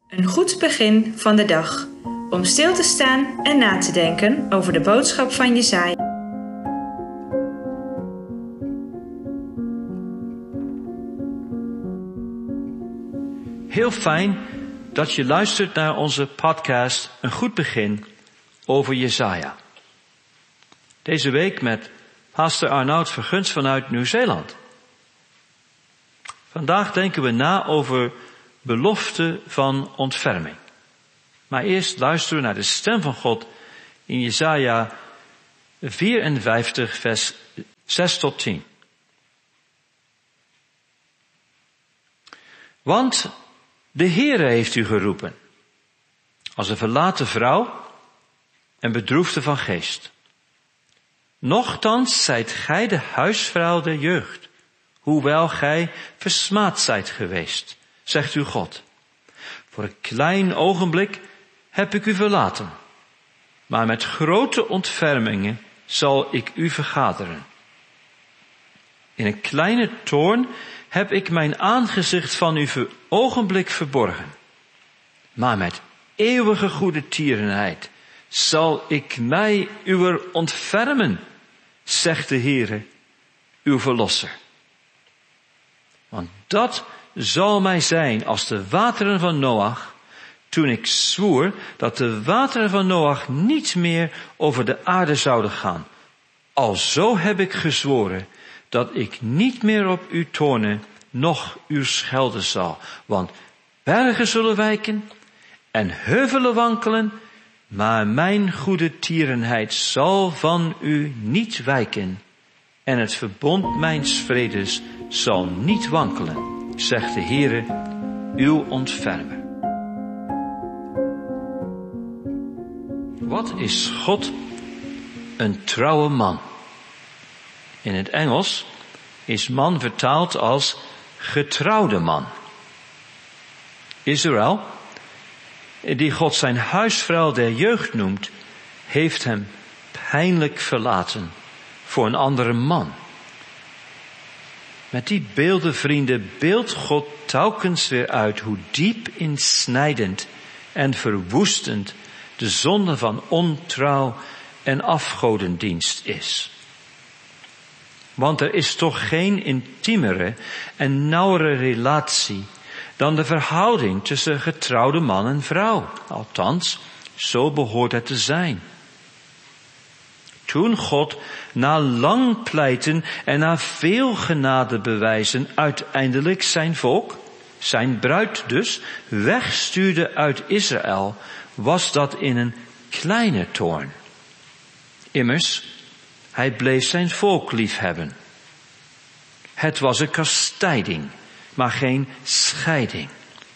Een goed begin van de dag. Om stil te staan en na te denken over de boodschap van Jesaja. Heel fijn dat je luistert naar onze podcast Een goed begin over Jesaja. Deze week met pastor Arnoud Verguns vanuit Nieuw-Zeeland. Vandaag denken we na over belofte van ontferming. Maar eerst luisteren we naar de stem van God in Jesaja 54 vers 6 tot 10. Want de Heere heeft u geroepen, als een verlaten vrouw en bedroefde van geest. Nochtans zijt gij de huisvrouw der jeugd, hoewel gij versmaad zijt geweest, zegt uw God. Voor een klein ogenblik heb ik u verlaten, maar met grote ontfermingen zal ik u vergaderen. In een kleine toorn heb ik mijn aangezicht van u voor ogenblik verborgen, maar met eeuwige goede tierenheid zal ik mij uwer ontfermen, zegt de Heere, uw verlosser. Want dat zal mij zijn als de wateren van Noach, toen ik zwoer dat de wateren van Noach niet meer over de aarde zouden gaan. Alzo heb ik gezworen dat ik niet meer op u toornen, noch u schelden zal. Want bergen zullen wijken en heuvelen wankelen, maar mijn goede tierenheid zal van u niet wijken. En het verbond mijns vredes zal niet wankelen, zegt de Heere, uw ontfermer. Wat is God een trouwe man? In het Engels is man vertaald als getrouwde man. Israël, die God zijn huisvrouw der jeugd noemt, heeft hem pijnlijk verlaten voor een andere man. Met die beelden, vrienden, beeldt God telkens weer uit hoe diep insnijdend en verwoestend de zonde van ontrouw en afgodendienst is. Want er is toch geen intiemere en nauwere relatie dan de verhouding tussen getrouwde man en vrouw. Althans, zo behoort het te zijn. Toen God na lang pleiten en na veel genade bewijzen uiteindelijk zijn volk, zijn bruid dus, wegstuurde uit Israël, was dat in een kleine toorn. Immers, hij bleef zijn volk liefhebben. Het was een kastijding, maar geen scheiding.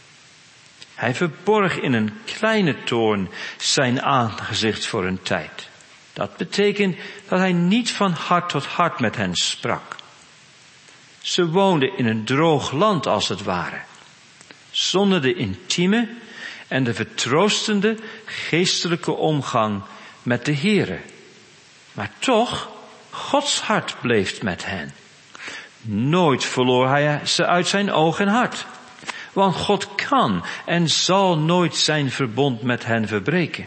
Hij verborg in een kleine toorn zijn aangezicht voor een tijd. Dat betekent dat hij niet van hart tot hart met hen sprak. Ze woonden in een droog land als het ware, zonder de intieme en de vertroostende geestelijke omgang met de Heere. Maar toch, Gods hart bleef met hen. Nooit verloor hij ze uit zijn oog en hart. Want God kan en zal nooit zijn verbond met hen verbreken.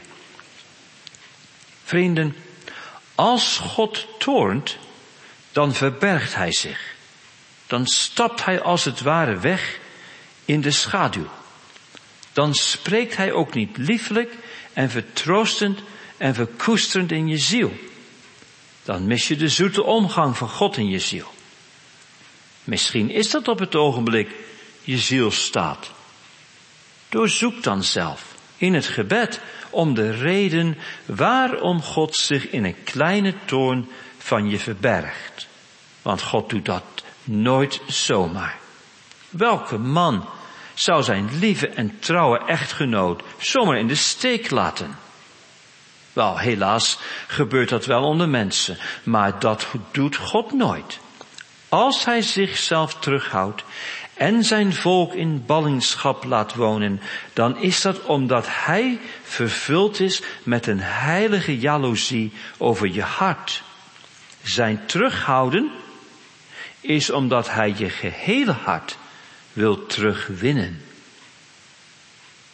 Vrienden, als God toornt, dan verbergt hij zich. Dan stapt hij als het ware weg in de schaduw. Dan spreekt hij ook niet liefelijk en vertroostend en verkoesterend in je ziel. Dan mis je de zoete omgang van God in je ziel. Misschien is dat op het ogenblik je ziel staat. Doorzoek dan zelf in het gebed om de reden waarom God zich in een kleine toorn van je verbergt. Want God doet dat nooit zomaar. Welke man zou zijn lieve en trouwe echtgenoot zomaar in de steek laten? Wel, helaas gebeurt dat wel onder mensen, maar dat doet God nooit. Als hij zichzelf terughoudt en zijn volk in ballingschap laat wonen, dan is dat omdat hij vervuld is met een heilige jaloezie over je hart. Zijn terughouden is omdat hij je gehele hart wil terugwinnen.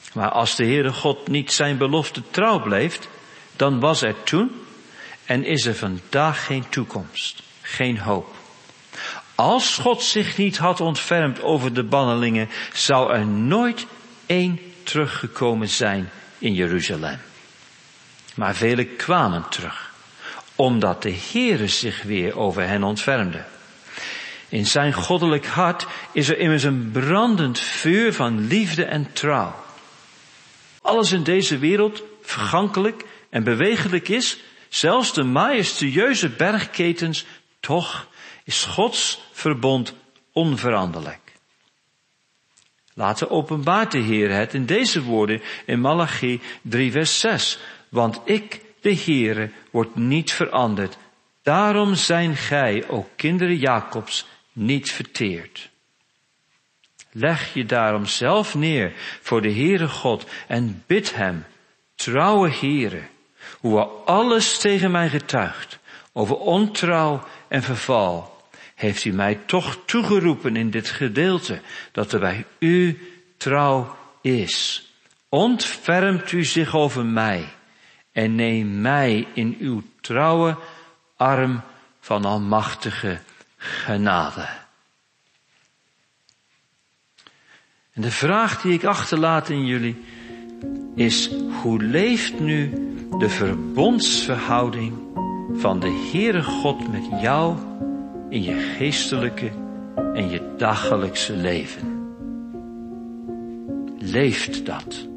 Maar als de Heere God niet zijn belofte trouw bleef, dan was er toen en is er vandaag geen toekomst, geen hoop. Als God zich niet had ontfermd over de bannelingen, zou er nooit één teruggekomen zijn in Jeruzalem. Maar velen kwamen terug, omdat de Heere zich weer over hen ontfermde. In zijn goddelijk hart is er immers een brandend vuur van liefde en trouw. Alles in deze wereld vergankelijk en bewegelijk is, zelfs de majestueuze bergketens, toch is Gods verbond onveranderlijk. Later openbaart de Heer het in deze woorden in Malachie 3 vers 6. Want ik, de Heere, word niet veranderd. Daarom zijn gij, o kinderen Jacobs, niet verteerd. Leg je daarom zelf neer voor de Heere God en bid hem, trouwe Heere, hoewel alles tegen mij getuigt over ontrouw en verval, heeft u mij toch toegeroepen in dit gedeelte dat er bij u trouw is. Ontfermt u zich over mij en neem mij in uw trouwe arm van almachtige genade. En de vraag die ik achterlaat in jullie is: hoe leeft nu de verbondsverhouding van de Heere God met jou in je geestelijke en je dagelijkse leven? Leeft dat?